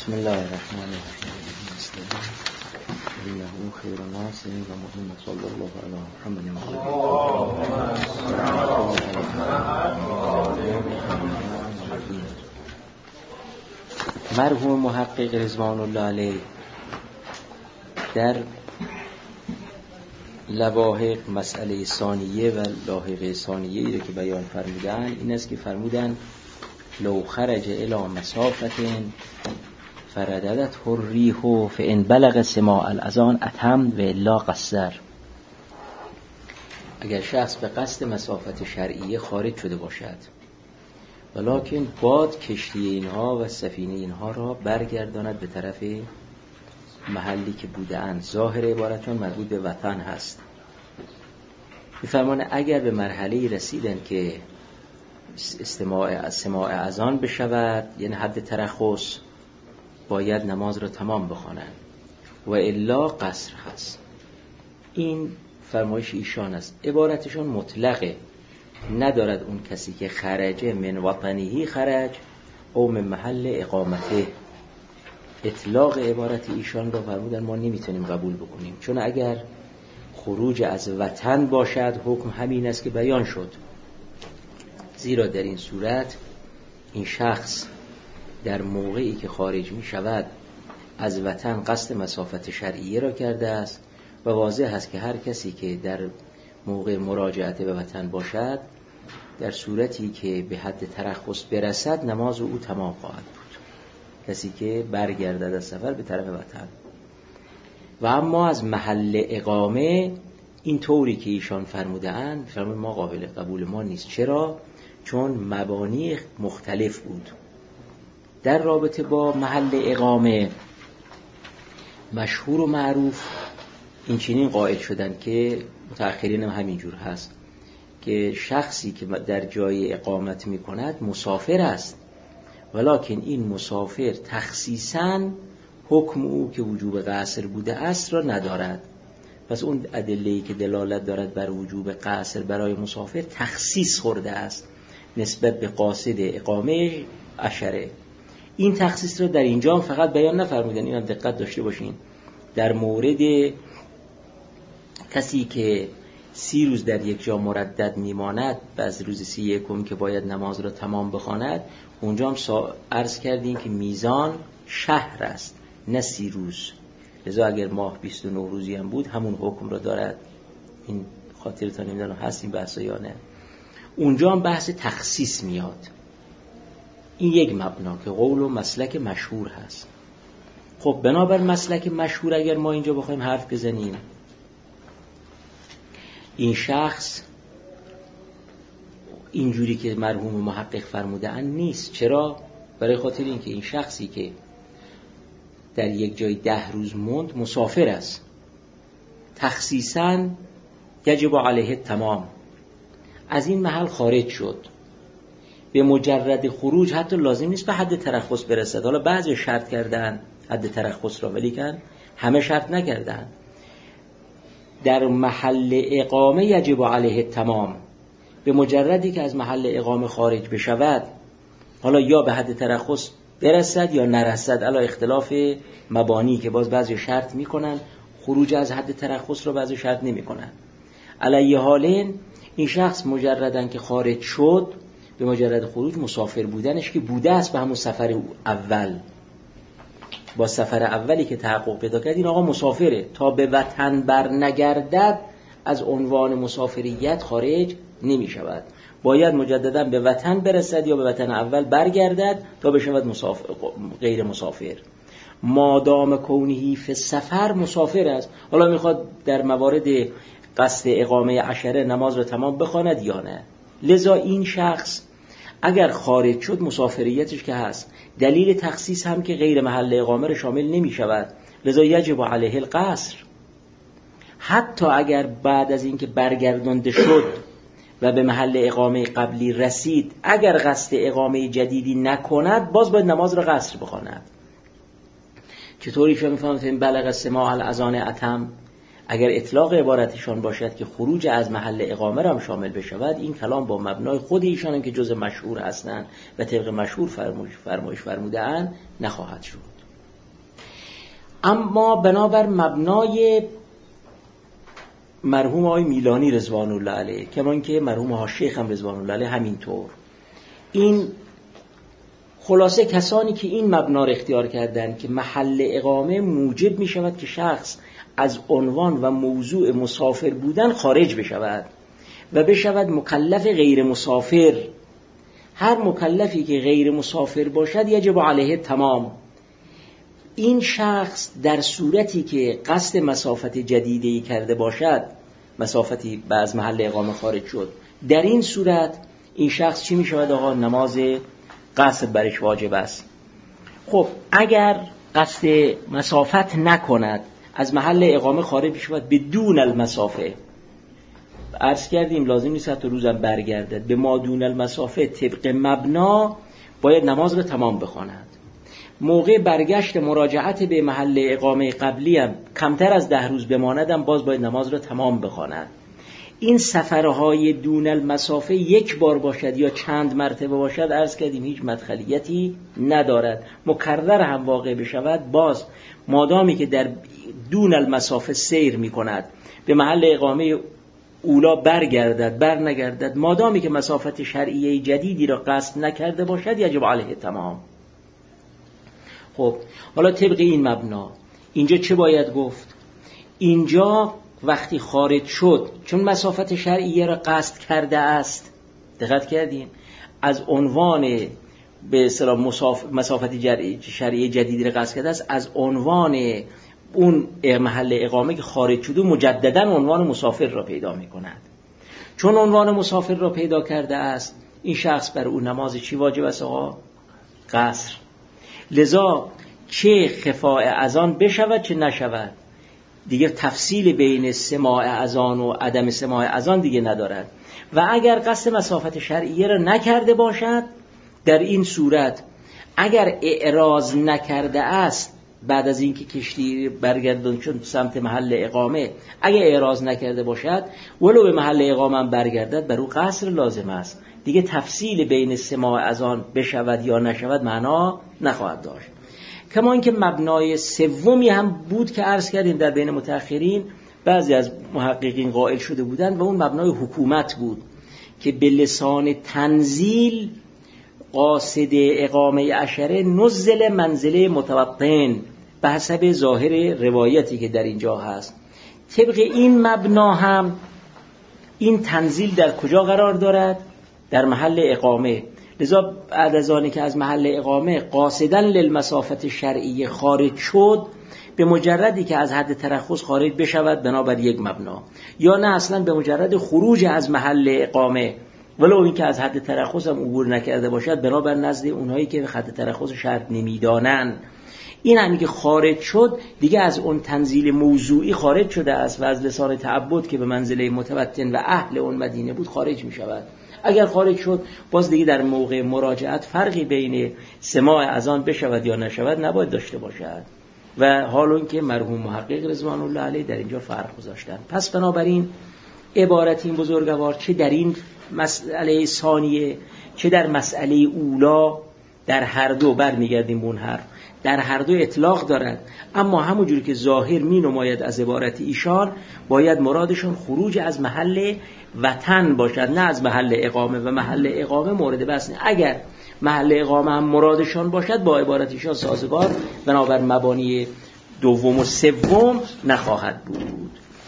بسم الله الرحمن الرحیم. انه خیر الناس و محمد صلی الله علی محمد مرحوم محقق رضوان الله علیه در لواحق مسئله ثانیه و لاحقه ثانیه‌ای رو که بیان فرمودن این است که فرمودن لو خرج الی مسافت فرددت الریح فان بلغ سماع الاذان اتم و الا قصر. اگر شخص به قصد مسافت شرعیه خارج شده باشد ولکن باد کشتی اینها و سفینه اینها را برگرداند به طرف محلی که بودند، ظاهر عبارتون مربوط به وطن هست. می‌فرماند اگر به مرحله رسیدن که سماع اذان بشود، یعنی حد ترخص، باید نماز را تمام بخوانند و الا قصر هست. این فرمایش ایشان است. عبارتشون مطلقه، ندارد اون کسی که خرج من وطنیه خرج او من محل اقامته. اطلاق عبارت ایشان را فرمودن ما نمیتونیم قبول بکنیم، چون اگر خروج از وطن باشد حکم همین است که بیان شد، زیرا در این صورت این شخص در موقعی که خارج می شود از وطن قصد مسافت شرعیه را کرده است و واضح است که هر کسی که در موقع مراجعت به وطن باشد در صورتی که به حد ترخص برسد نماز او تمام خواهد بود، کسی که برگردد از سفر به طرف وطن. و اما از محل اقامه این طوری که ایشان فرمودند فرمود ما قابل قبول ما نیست. چرا؟ چون مبانی مختلف بود. در رابطه با محل اقامه مشهور و معروف این چنین قائل شدن که متأخرین هم همینجور هست که شخصی که در جای اقامت می کند مسافر است، ولکن این مسافر تخصیصاً حکم او که وجوب قصر بوده است را ندارد. پس اون ادله‌ای که دلالت دارد بر وجوب قصر برای مسافر تخصیص خورده است نسبت به قاصد اقامه عشره. این تخصیص را در اینجا فقط بیان نفرمودن، این هم دقت داشته باشین. در مورد کسی که 30 روز در یک جا مردد میماند و از روز 31 که باید نماز را تمام بخواند، اونجا هم عرض کردیم که میزان شهر است نه 30 روز. لذا اگر ماه 29 روزی هم بود همون حکم را دارد. این خاطرتان نمیدونم هست این بحثا یا نه. اونجا هم بحث تخصیص میاد. این یک مبنا که قول و مسلک مشهور هست. خب بنابر مسلک مشهور اگر ما اینجا بخوایم حرف بزنیم، این شخص اینجوری که مرحوم محقق فرموده ان نیست. چرا؟ برای خاطر اینکه این شخصی که در یک جای 10 روز موند مسافر است، تخصیصاً یجب علیه تمام، از این محل خارج شد، به مجرد خروج حتی لازم نیست به حد ترخص برسد. حالا بعضی شرط کردن حد ترخص را، ولیکن همه شرط نکردن. در محل اقامه یجب علیه تمام، به مجردی که از محل اقامه خارج بشود، حالا یا به حد ترخص برسد یا نرسد، علا اختلاف مبانی که باز بعضی شرط میکنن خروج از حد ترخص را بعضی شرط نمیکنن. علیه حالین این شخص مجردن که خارج شد، به مجرد خروج مسافر بودنش که بوده است به همون سفر اول، با سفر اولی که تحقق پیدا کرد این آقا مسافره، تا به وطن بر نگردد از عنوان مسافریت خارج نمی شود. باید مجددا به وطن برسد یا به وطن اول برگردد تا بشود غیر مسافر. مادام کونهی فی سفر مسافر است. حالا میخواد در موارد قصد اقامه عشره نماز را تمام بخواند یا نه. لذا این شخص اگر خارج شد مسافریتش که هست، دلیل تخصیص هم که غیر محل اقامه را شامل نمی شود، لذا یجب علیه القصر. حتی اگر بعد از اینکه برگردانده شد و به محل اقامه قبلی رسید، اگر قصد اقامه جدیدی نکند باز باید نماز را قصر بخواند. چطوری شما میفهمید بلغ سماع الاذان اتم؟ اگر اطلاق عبارتشان باشد که خروج از محل اقامه را هم شامل بشود، این کلام با مبنای خود ایشان هم که جز مشهور هستند و طبق مشهور فرمایش فرموده‌اند نخواهد شد. اما بنابر مبنای مرحوم آقای میلانی رضوان الله علیه، کما اینکه مرحوم ها شیخ هم رضوان الله علیه همینطور، این خلاصه کسانی که این مبنا را اختیار کردند که محل اقامه موجب می شود که شخص از عنوان و موضوع مسافر بودن خارج بشود و بشود مکلف غیر مسافر. هر مکلفی که غیر مسافر باشد یجب علیه تمام. این شخص در صورتی که قصد مسافت جدیدی کرده باشد، مسافتی از محل اقامه خارج شد، در این صورت این شخص چی می شود؟ آقا نماز قصد برش واجب است. خب اگر قصد مسافت نکند، از محل اقامه خارج شود بدون المسافه، عرض کردیم لازم نیست تا روزم برگردد، به ما دون المسافه طبق مبنا باید نماز رو تمام بخواند. موقع برگشت مراجعت به محل اقامه قبلی هم کمتر از 10 روز بماندم باز باید نماز رو تمام بخواند. این سفرهای دون المسافه یک بار باشد یا چند مرتبه باشد، عرض کردیم هیچ مدخلیتی ندارد. مکرر هم واقع بشود، باز مادامی که در دون المسافه سیر می کند، به محل اقامه اولا برگردد بر نگردد، مادامی که مسافت شرعیه جدیدی را قصد نکرده باشد یجب علیه تمام. خب حالا طبق این مبنا اینجا چه باید گفت؟ اینجا وقتی خارج شد، چون مسافت شرعیه را قصد کرده است، دقت کردین، از عنوان به اصطلاح مسافت شرعیه جدیدی را قصد کرده است، از عنوان اون محل اقامه که خارج شده مجددا عنوان مسافر را پیدا می کند. چون عنوان مسافر را پیدا کرده است، این شخص بر اون نماز چی واجب است آقا؟ قصر. لذا چه خفاء اذان بشود چه نشود، دیگه تفصیل بین سماع اذان و عدم سماع اذان دیگه ندارد. و اگر قصد مسافت شرعیه را نکرده باشد، در این صورت اگر اعراض نکرده است، بعد از اینکه کشتی برگردون چون سمت محل اقامه، اگر اعراض نکرده باشد ولو به محل اقامه هم برگردد، بر او قصر لازم است. دیگه تفصیل بین سماع اذان بشود یا نشود معنا نخواهد داشت. کما اینکه مبنای سومی هم بود که عرض کردیم در بین متأخرین بعضی از محققین قائل شده بودند و اون مبنای حکومت بود که به لسان تنزیل قاصد اقامه عشره نزل منزله متوطن به حسب ظاهر روایتی که در اینجا هست. طبق این مبنا هم این تنزیل در کجا قرار دارد؟ در محل اقامه. لذا بعد از آنی که از محل اقامه قاصداً للمسافت شرعیه خارج شد، به مجردی که از حد ترخص خارج بشود بنابر یک مبنا، یا نه اصلا به مجرد خروج از محل اقامه ولو این که از حد ترخص هم عبور نکرده باشد، بنابر نزد اونهایی که حد ترخص شرط نمیدانن، این همی که خارج شد دیگه از اون تنزیل موضوعی خارج شده است و از لسان تعبد که به منزله متوطن و اهل اون مدینه بود خارج می شود. اگر خارج شد باز دیگه در موقع مراجعت فرقی بین سماع اذان بشود یا نشود نباید داشته باشد. و حال اون که مرحوم محقق رضوان الله علیه در اینجا فرق گذاشتن. پس بنابراین عبارت این بزرگوار چه در این مسئله ثانیه چه در مسئله اولا، در هر دو برمیگردیم به اون حرف، در هر دو اطلاق دارد. اما همونجوری که ظاهر می نماید از عبارت ایشان، باید مرادشون خروج از محل وطن باشد، نه از محل اقامه. و محل اقامه مورد بحث نه. اگر محل اقامه هم مرادشان باشد با عبارت ایشان سازگار بنابر مبانی دوم و سوم نخواهد بود.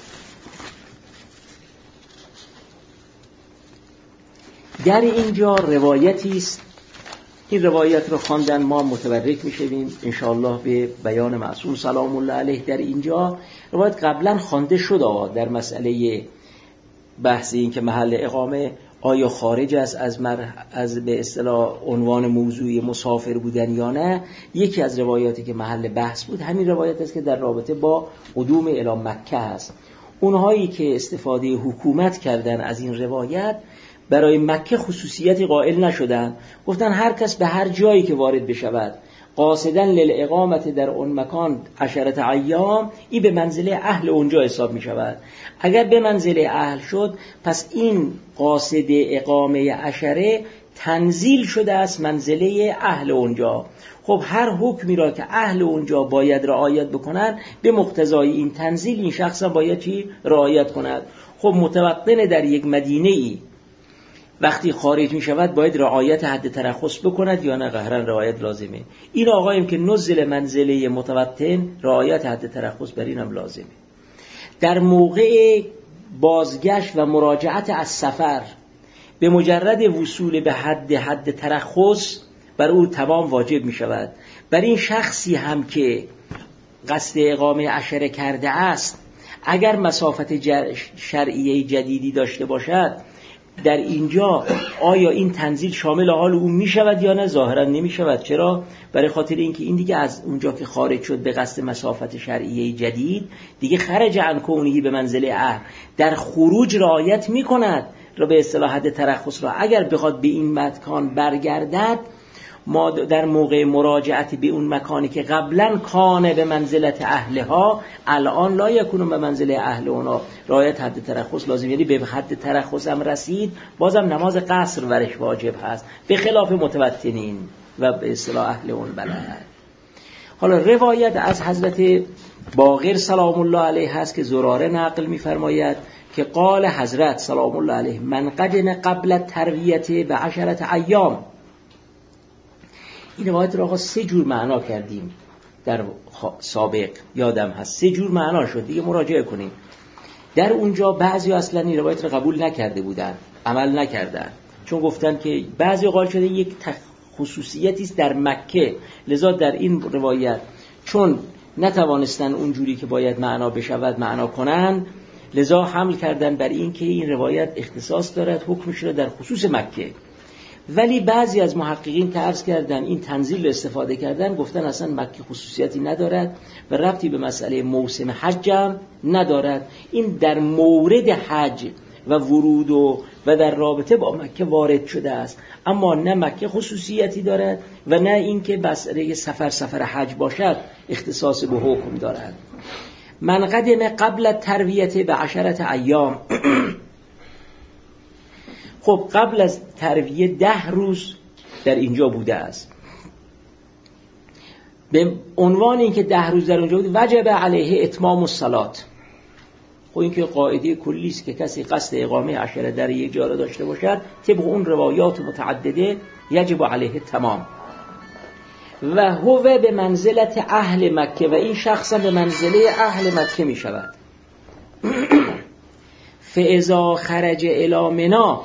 در اینجا روایتی است، این روایت رو خواندن ما متبرک میشویم انشاءالله به بیان معصوم سلام الله علیه. در اینجا روایت قبلا خوانده شد در مسئله بحث این که محل اقامه آیا خارج است از به اصطلاح عنوان موضوعی مسافر بودن یا نه. یکی از روایاتی که محل بحث بود همین روایت است که در رابطه با قدوم الی مکه است. اونهایی که استفاده حکومت کردن از این روایت برای مکه خصوصیتی قائل نشدن، گفتن هر کس به هر جایی که وارد بشود قاصدن للاقامت در اون مکان 10 ایام، این به منزله اهل اونجا حساب می شود. اگر به منزله اهل شد پس این قاصد اقامه 10 تنزیل شده است منزله اهل اونجا. خب هر حکمی را که اهل اونجا باید رعایت بکنن، به مقتضای این تنزیل این شخص هم باید چی؟ رعایت کند. خب متوطن در یک مدینه ای وقتی خارج می شود باید رعایت حد ترخص بکند یا نه قهرا رعایت لازمه. این آقایم که نزل منزله متوطن، رعایت حد ترخص بر اینم لازمه. در موقع بازگشت و مراجعت از سفر به مجرد وصول به حد ترخص بر او تمام واجب می شود. بر این شخصی هم که قصد اقامه عشره کرده است، اگر مسافت شرعیه جدیدی داشته باشد، در اینجا آیا این تنزیل شامل حال او می شود یا نه؟ ظاهرا نمی شود. چرا؟ برای خاطر اینکه این دیگه از اونجا که خارج شد به قصد مسافت شرعیه جدید، دیگه خرج عن کونه به منزله اهل، در خروج رعایت می کند را به اصطلاح حد ترخص را. اگر بخواد به این مکان برگردد، ما در موقع مراجعت به اون مکانی که قبلا کانه به منزلت اهلها، الان لا یکونون به منزله اهل اونا، رعایت حد ترخص لازم. یعنی به حد ترخص هم رسید، بازم نماز قصر ورش واجب هست، به خلاف متوطنین و به اصطلاح اهل اون بلد. حالا روایت از حضرت باقر سلام الله علیه هست که زراره نقل می‌فرماید که قال حضرت سلام الله علیه من قدم قبل ترویت به 10 ایام. این روایت را 3 جور معنا کردیم در سابق، یادم هست 3 جور معنا شد، دیگه مراجعه کنیم. در اونجا بعضی اصلا این روایت را قبول نکرده بودن، عمل نکردن، چون گفتن که بعضی قال شده یک خصوصیتی است در مکه، لذا در این روایت چون نتوانستن اونجوری که باید معنا بشود معنا کنن، لذا حمل کردن بر این که این روایت اختصاص دارد، حکمش را در خصوص مکه. ولی بعضی از محققین که عرض کردن این تنزیل استفاده کردن، گفتن اصلا مکه خصوصیتی ندارد و ربطی به مسئله موسم حج هم ندارد. این در مورد حج و ورود و در رابطه با مکه وارد شده است، اما نه مکه خصوصیتی دارد و نه اینکه مسئله سفر حج باشد اختصاص به حکم دارد. من قدم قبل ترویت به 10 ایام. خب قبل از ترویه 10 روز در اینجا بوده است. به عنوان اینکه 10 روز در اونجا بود، وجب علیه اتمام الصلات. خب این که قاعده کلی است که کسی قصد اقامه عشره در یک جا را داشته باشد، طبق اون روایات متعدده یجب علیه تمام. و هو به منزلت اهل مکه، و این شخصا به منزله اهل مکه می شود. فاذا خرج الی منی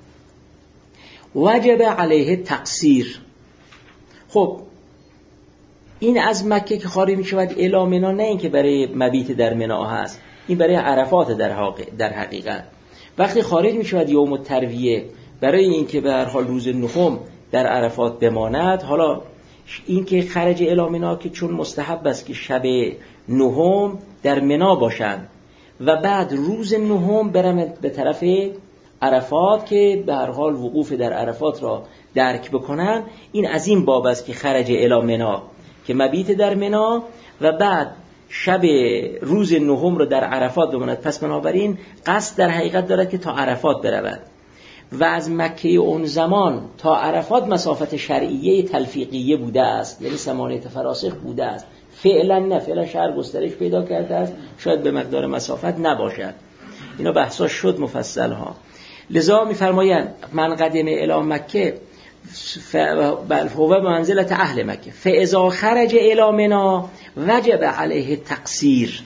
وجب علیه تقصیر. خب این از مکه که خارج می شود الی منی، نه این که برای مبیت در منی هست، این برای عرفات در حقیقت. وقتی خارج می شود یوم الترویه برای این که به هر حال روز نهم در عرفات بماند، حالا این که خرج الی منی که چون مستحب است که شب نهم در منی باشند و بعد روز نهم برن به طرف عرفات که به هر حال وقوف در عرفات را درک بکنن، این از این باب است که خرج الی منی که مبیت در منی و بعد شب روز نهم را در عرفات بماند. پس بنابراین قصد در حقیقت دارد که تا عرفات برود و از مکه اون زمان تا عرفات مسافت شرعیه تلفیقیه بوده است، یعنی 8 فراسخ بوده است. فعلا نه، فعلا شهر گسترش پیدا کرده است، شاید به مقدار مسافت نباشد. اینا بحثاش شد مفصل ها. لذا می‌فرمایند من قدم الی مکه هو به منزلت اهل مکه فاذا خرج الی منی وجب علیه تقصیر.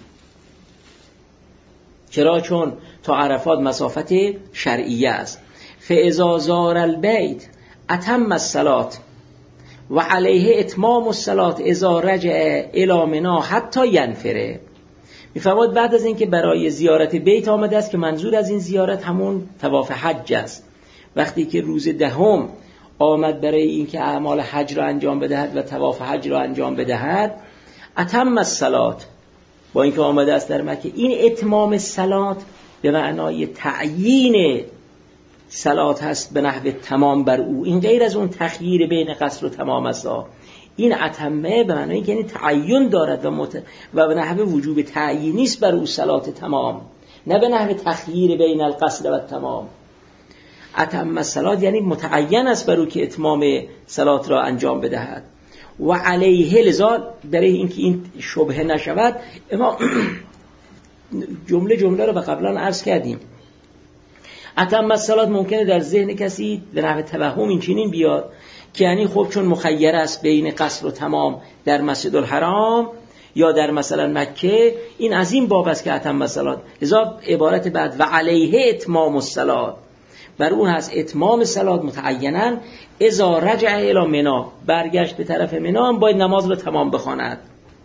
چرا؟ چون تا عرفات مسافت شرعیه است. فاذا زار البیت اتم الصلاه و علیه اتمام الصلاه اذا رجع الی منی حتی ینفره. می‌فرماید بعد از اینکه برای زیارت بیت آمده است، که منظور از این زیارت همون طواف حج است، وقتی که روز 10 آمد برای اینکه اعمال حج را انجام بدهد و طواف حج را انجام بدهد، اتم الصلاه، با اینکه آمده است در مکه، این اتمام الصلاه به معنای تعیین صلات هست به نحو تمام بر او، این غیر از اون تخییر بین قصر و تمام است. این اتمه به معنای که یعنی تعین دارد و به نحو وجوب تعیینی است بر او صلات تمام، نه به نحو تخییر بین القصر و تمام. اتم الصلات یعنی متعین است بر او که اتمام صلات را انجام بدهد. و علیه، لذا برای اینکه این شبهه نشود اما جمله رو به قبلا عرض کردیم. اتم الصلات ممکنه در ذهن کسی به نحو توهم این چنین بیاد که یعنی خب چون مخیر است بین قصر و تمام در مسجد الحرام یا در مثلا مکه، این از این باب است که اتم الصلات. لذا عبارت بعد و علیه اتمام الصلات، بر اون هست اتمام صلات متعیناً اذا رجع الی منی، برگشت به طرف منی هم باید نماز رو تمام بخواند.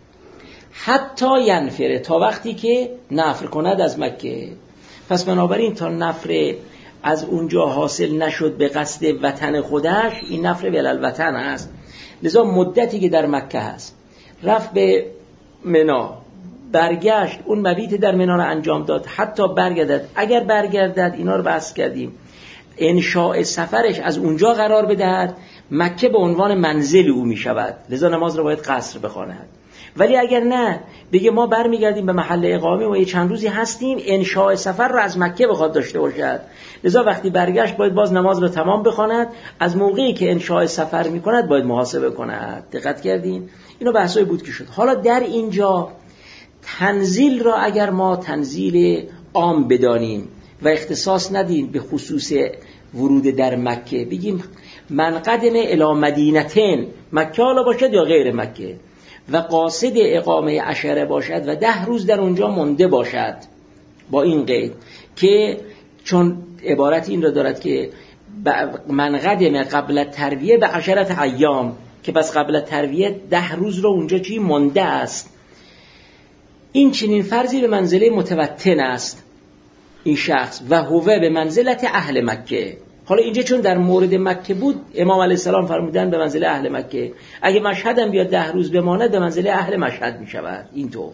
حتی ینفره، تا وقتی که نفر کند از مکه. پس بنابراین تا نفر از اونجا حاصل نشد به قصد وطن خودش، این نفر ولالوطن است. لذا مدتی که در مکه هست رفت به منی، برگشت اون مبیت در منی رو انجام داد، حتی برگردد، اگر برگردد اینا رو بحث کردیم انشاء سفرش از اونجا قرار بدهد، مکه به عنوان منزل او می شود، لذا نماز رو باید قصر بخواند. ولی اگر نه بگه ما برمیگردیم به محل اقامه و یه چند روزی هستیم، انشاء سفر رو از مکه بخواد داشته باشد، لذا وقتی برگشت باید باز نماز رو تمام بخواند. از موقعی که انشاء سفر میکند باید محاسبه کند. دقت کردین؟ اینو بحثای بود که شد. حالا در اینجا تنزیل را اگر ما تنزیل عام بدانیم و اختصاص ندیم به خصوص ورود در مکه، بگیم من قدم الی مدینتین، مکه حالا باشد یا غیر مکه، و قاصد اقامه عشره باشد و 10 روز در اونجا مونده باشد، با این قید که چون عبارت این را دارد که من قدم قبل ترویه به 10 ایام، که پس قبل ترویه 10 روز رو اونجا چی مونده است. این چنین فرضی به منزله متوطن است این شخص و هوه به منزلت اهل مکه. حالا اینجا چون در مورد مکه بود، امام علیه السلام فرمودن به منزله اهل مکه، اگه مشهد هم بیاد 10 روز بماند به منزله اهل مشهد می شود. اینطور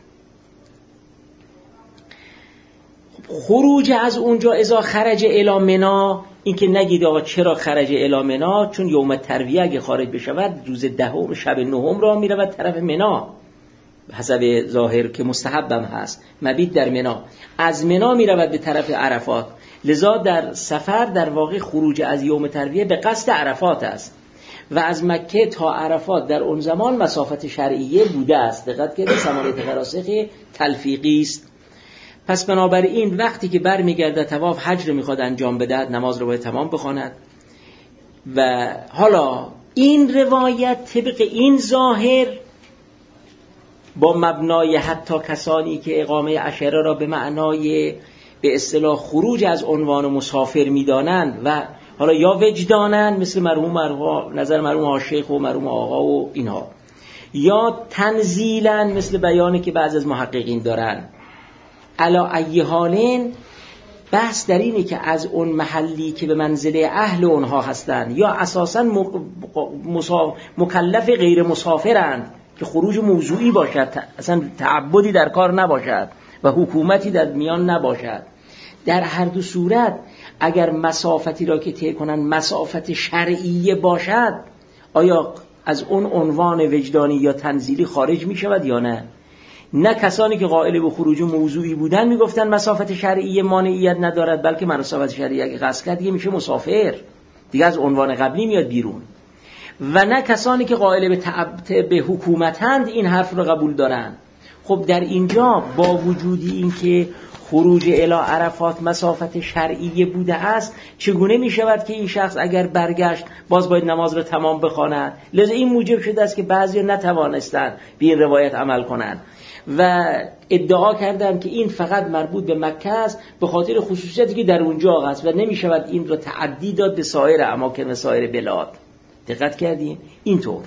خروج از اونجا اذا خرج الی منی، این که نگید آقا چرا خرج الی منی، چون یوم ترویه اگه خارج بشود روز 10 شب 9 را می رود طرف منی، حسب ظاهر که مستحبم هست مبیت در منی، از منی می رود به طرف عرفات. لذا در سفر در واقع خروج از یوم ترویه به قصد عرفات است و از مکه تا عرفات در اون زمان مسافت شرعیه بوده است. دقت کنید ثمره فراسخ تلفیقی است. پس بنابراین وقتی که برمیگرده طواف حج رو میخواد انجام بدهد، نماز رو باید تمام بخواند. و حالا این روایت طبق این ظاهر با مبنای حتی کسانی که اقامه عشره را به معنای به اصطلاح خروج از عنوان مسافر میدانند و حالا یا وجدانند مثل نظر مرحوم شیخ و مرحوم آقا و اینها، یا تنزیلن مثل بیانی که بعضی از محققین دارن. علا ای حالین بحث در اینه که از اون محلی که به منزله اهل اونها هستند یا اساساً مکلف غیر مسافرند که خروج موضوعی باشد، اصلا تعبدی در کار نباشد و حکومتی در میان نباشد، در هر دو صورت اگر مسافتی را که طی کنند مسافت شرعیه باشد، آیا از اون عنوان وجدانی یا تنزیلی خارج می شود یا نه؟ نه کسانی که قائل به خروج موضوعی بودن می گفتن مسافت شرعیه مانعیت ندارد، بلکه مسافت شرعیه اگه قصد کرد دیگه میشه مسافر، دیگه از عنوان قبلی میاد بیرون. و نه کسانی که قائل به حکومتند این حرف رو قبول دارن. خب در اینجا با وجودی این که خروج الی عرفات مسافت شرعیه بوده است، چگونه می شود که این شخص اگر برگشت باز باید نماز رو تمام بخواند؟ لذا این موجب شده است که بعضی نتوانستند به این روایت عمل کنند و ادعا کردند که این فقط مربوط به مکه است به خاطر خصوصیتی که در اونجا است و نمی شود این رو تعدی داد به سایر اماکن و سایر بلاد. دقت کردین؟ اینطور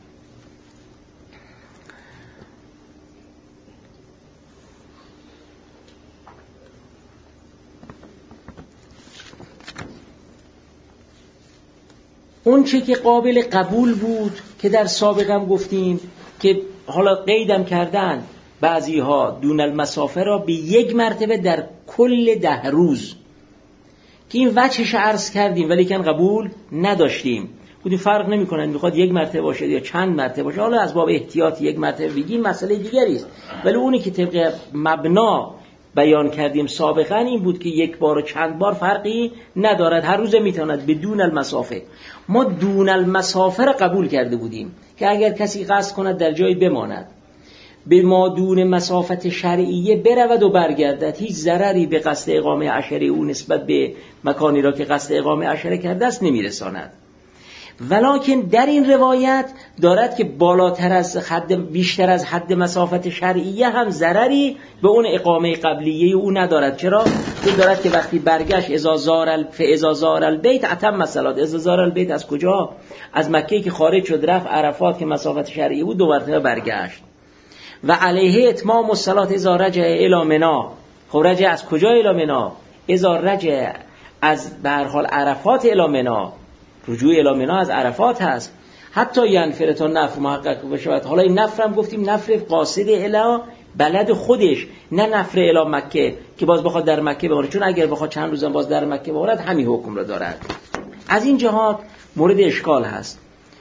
اون چه که قابل قبول بود که در سابقم گفتیم که حالا قیدم کردن بعضی ها دون المسافر را به 1 مرتبه در کل 10 روز، که این وجهش عرض کردیم ولی که قبول نداشتیم، بودیم فرق نمی کنن میخواد 1 مرتبه باشه یا چند مرتبه باشه، حالا از باب احتیاط 1 مرتبه بگیم مسئله دیگری است، ولی اونی که طبق مبنا بیان کردیم سابقا این بود که یک بار و چند بار فرقی ندارد، هر روز میتواند بدون المسافه. ما دون المسافه را قبول کرده بودیم که اگر کسی قصد کند در جایی بماند به ما دون مسافت شرعیه برود و برگردد، هیچ ضرری به قصد اقامه عشره او نسبت به مکانی را که قصد اقامه عشره کرده است نمیرساند. ولکن در این روایت دارد که بالاتر از حد، بیشتر از حد مسافت شرعیه هم ضرری به اون اقامه قبلیه او ندارد. چرا؟ چون دارد که وقتی برگشت اذا زار البیت اتم الصلاه. اذا زار البیت از کجا؟ از مکه که خارج شد رفت عرفات که مسافت شرعیه بود، 2 مرتبه برگشت. و علیه اتمام الصلاه اذا رجع الی منی. خب رجع از کجا الی منی؟ اذا رجع از به هر حال عرفات الی منی. رجوع الی منی از عرفات هست. حتی ینفر تا نفر محقق بشود. حالا این نفر هم گفتیم نفر قاصد الی بلد خودش، نه نفر الی مکه که باز بخواد در مکه بماند، چون اگر بخواد چند روزم باز در مکه بماند همین حکم را دارد. از این جهات مورد اشکال هست.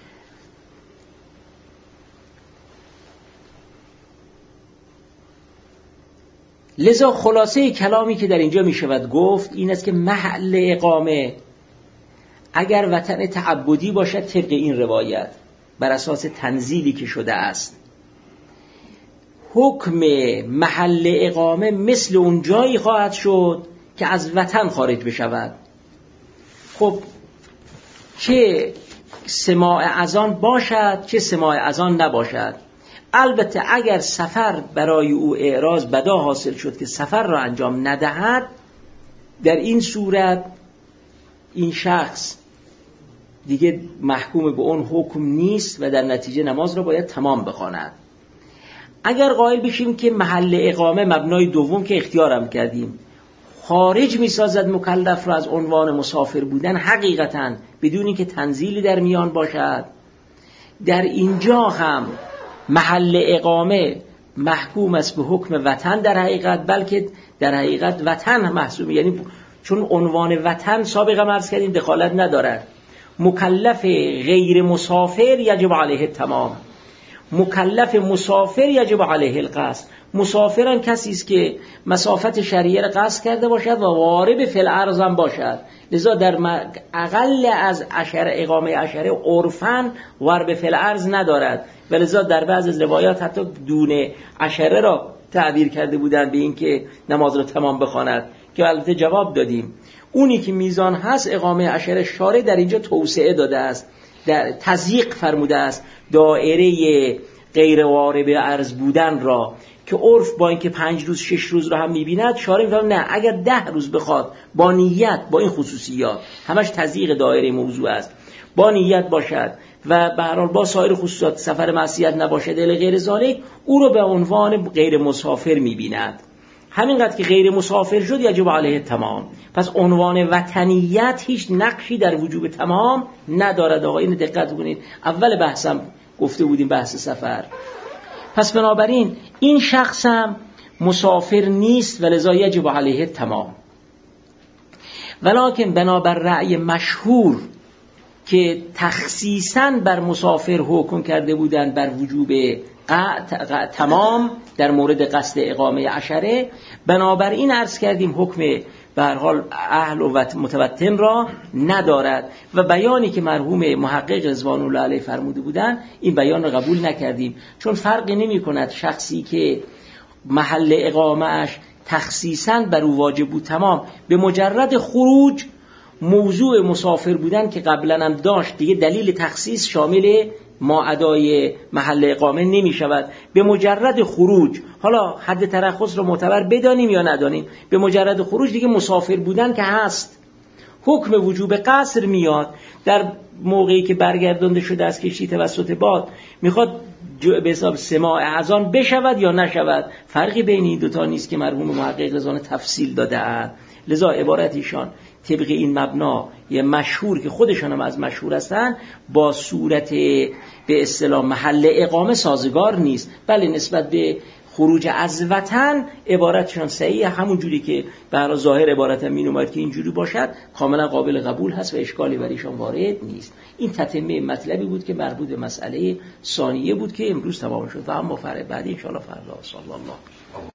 لذا خلاصه کلامی که در اینجا می شود گفت این است که محل اقامه اگر وطن تعبدی باشد طبق این روایت بر اساس تنزیلی که شده است، حکم محل اقامه مثل اون جایی خواهد شد که از وطن خارج بشود. خب چه سماع اذان باشد چه سماع اذان نباشد. البته اگر سفر برای او اعراض بدا حاصل شد که سفر را انجام ندهد، در این صورت این شخص دیگه محکوم به اون حکم نیست و در نتیجه نماز را باید تمام بخواند. اگر قائل بشیم که محل اقامه مبنای دوم که اختیارم کردیم خارج می‌سازد مکلف را از عنوان مسافر بودن حقیقتاً بدون اینکه تنزیلی در میان باشد، در اینجا هم محل اقامه محکوم است به حکم وطن در حقیقت، بلکه در حقیقت وطن محسوب، یعنی چون عنوان وطن سابقا عرض کردیم دخالت ندارد. مکلف غیر مسافر یجب علیه التمام، مکلف مسافر یجب علیه القصد. مسافران کسی است که مسافت شرعیه را قصد کرده باشد و وارد فی الارض هم باشد، لذا در اقل از اقامه عشره عرفاً وارد فی الارض ندارد و لذا در بعض از روایات حتی دون عشره را تعبیر کرده بودند به این که نماز را تمام بخواند، که البته جواب دادیم اونی که میزان هست اقامه عشره شارع در اینجا توسعه داده است، در تضییق فرموده است دایره غیر وارد ارض بودن را، که عرف با اینکه 5 روز 6 روز را هم میبیند، شارع میفهمد نه اگر 10 روز بخواد با نیت، با این خصوصیات همش تضییق دایره موضوع است، با نیت باشد و به هر حال با سایر خصوصیات سفر معصیت نباشد الی غیر ذالک، او رو به عنوان غیر مسافر میبیند. همینقدر که غیر مسافر شد یجب علیه تمام. پس عنوان وطنیت هیچ نقشی در وجوب تمام ندارد. آقا اینو دقت کنید، اول بحثم گفته بودیم بحث سفر. پس بنابراین این شخص هم مسافر نیست و لذا یجب علیه تمام. ولکن بنابر رأی مشهور که تخصیصاً بر مسافر حکم کرده بودند بر وجوب تمام در مورد قصد اقامه عشره، بنابراین عرض کردیم حکم به هر حال اهل و متوطن را ندارد و بیانی که مرحوم محقق رضوان الله علیه فرموده بودند این بیان را قبول نکردیم، چون فرقی نمی کند شخصی که محل اقامهش تخصیصاً بر او واجب بود تمام، به مجرد خروج موضوع مسافر بودن که قبلا هم داشت دیگه دلیل تخصیص شامل ما ادای محل اقامه نمی شود. به مجرد خروج، حالا حد ترخص رو معتبر بدانیم یا ندانیم، به مجرد خروج دیگه مسافر بودن که هست، حکم وجوب قصر میاد. در موقعی که برگردانده شده از کشتی توسط باد میخواد به حساب سماع اذان بشود یا نشود، فرقی بین این دوتا نیست که مرحوم محقق رضوان تفصیل داده اند. لذا عبارت ایشان طبق این مبنا یه مشهور که خودشان هم از مشهور هستن با صورت به اصطلاح محل اقامه سازگار نیست، بله نسبت به خروج از وطن عبارتشان صحیح، همون جوری که برای ظاهر عبارت هم می‌نماید که اینجوری باشد کاملا قابل قبول هست و اشکالی بر ایشان وارد نیست. این تتمه مطلبی بود که مربوط به مسئله ثانیه بود که امروز تمام شد و اما فرع بعدی ان شاء الله فردا. صلی الله